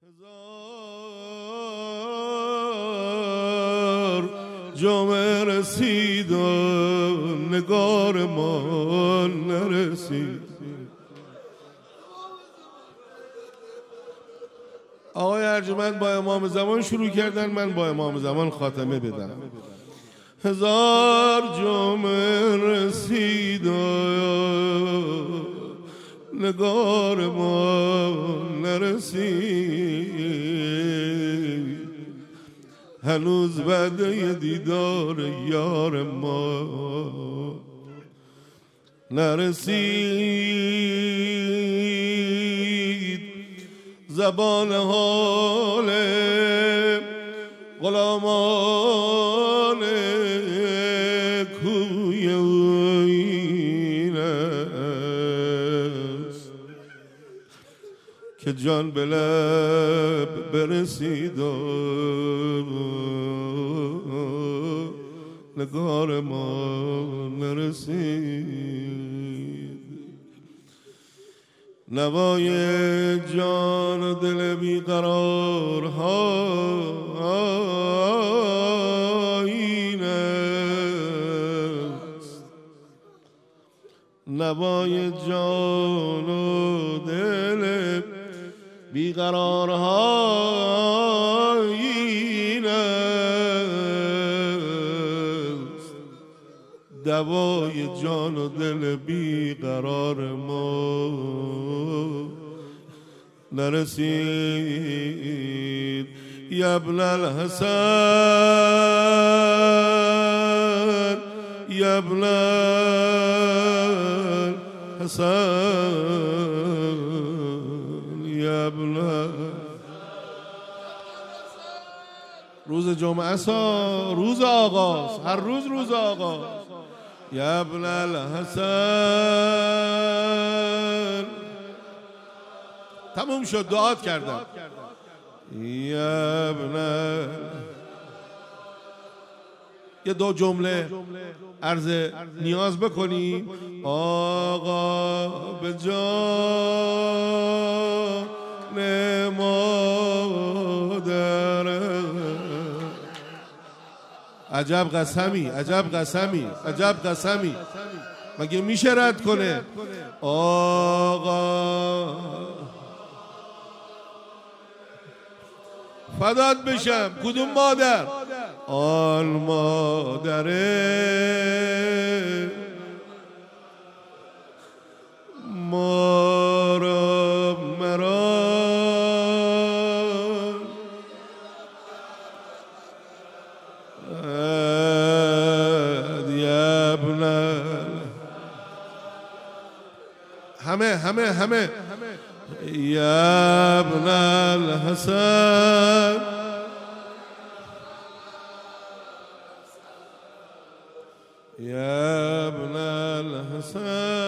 هزار جامعه رسید و نگار ما نرسید. آقای ارجمند با امام زمان شروع کردن، من با امام زمان خاتمه بدم. هزار جامعه رسید و نگار ما نرسید، هنوز وعده دیدار یار ما نرسید. زبان حال غلامان کوی این است که جان به لب برسید و نگار ما نرسید. نوای جان و دل بیقرارها این است، نوای جان و دل بیقرارها این است، دوای جان و دل بیقرار ما نرسید. یا ابن الحسن یا ابن الحسن یا ابن روز جمعه است، روز آغاز، هر روز آغاز. یا ابن الحسن تموم شد، دعات کردم. یا ابن یه دو جمله عرض نیاز بکنی. آقا به جان مادر، عجب قسمی، عجب قسمی، عجب قسمی، مگه میشه رد کنه؟ آقا فدات بشم. کدوم مادر؟ آن مادره ما را مرا همه یا ابن الحسن یا ابن الحسن